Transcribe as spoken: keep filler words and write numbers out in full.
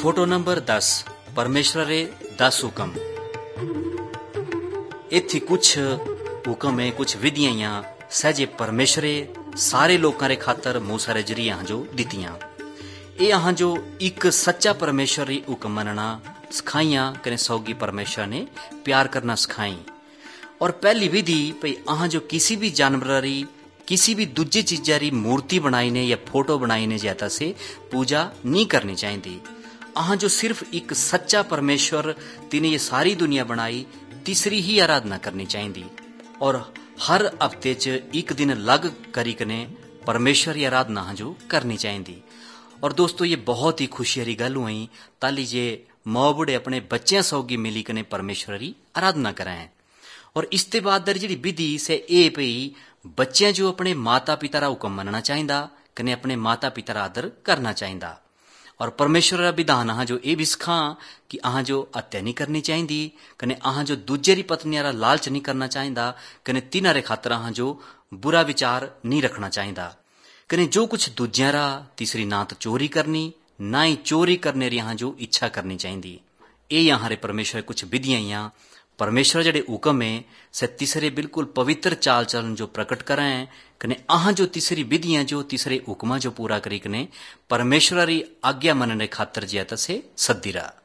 Photo number दस परमेश्वर रे दस हुक्म। इत्थे कुछ हुक्म है, कुछ विधियां सहजे परमेश्वरे सारे लोगों रे खातर मूसा रे जरिए अहां जो दितियां। ये अहां जो एक सच्चा परमेश्वर री हुक्म मनना सिखाइयां कने सौगी परमेश्वर ने प्यार करना सिखाई। और पहली विधि भई अहां जो किसी भी जानवर री किसी भी दूजी चीजा री मूर्ति बनाई ने या फोटो बनाई ने ज्यादा से पूजा नहीं करनी चाहिए। अहां जो सिर्फ एक सच्चा परमेश्वर तिने ये सारी दुनिया बनाई तीसरी ही आराधना करनी चाहिए। और हर हफ्ते च एक दिन लग करी कने परमेश्वर की आराधना अहां जो करनी चाहिए। और दोस्तों ये बहुत ही खुशी वाली गल हुई ताली जे माँ बुढ़े अपने बच्चों सौगी मिली कने परमेश्वर की आराधना करें। और इसके बाद जी विधि से ए भई बच्चे जो अपने माता पिता का हुक्म मनना चाहिए कने अपने माता पिता का आदर करना चाहिए। और परमेश्वर का विधान अहां जो ये भी सिखा कि अहां जो हत्या नहीं करनी चाहिए कने अहां जो दूजे री पत्नियां रा लालच नहीं करना चाहिए कने तिन्हारे खातर अहां जो बुरा विचार नहीं रखना चाहिए कने जो कुछ दूजियां रा तीसरी ना तो चोरी करनी ना ही चोरी करने री अहां जो इच्छा करनी चाहिए। ये अहां रे परमेश्वर कुछ विधियां परमेश्वर जड़े हुक्म है से तीसरे बिल्कुल पवित्र चाल चलन जो प्रकट करें कने अहां जो तीसरी विधियां जो तीसरे हुक्मा जो पूरा करी कने परमेश्वर री आज्ञा मनने खातर जिया से सद्दी रहा।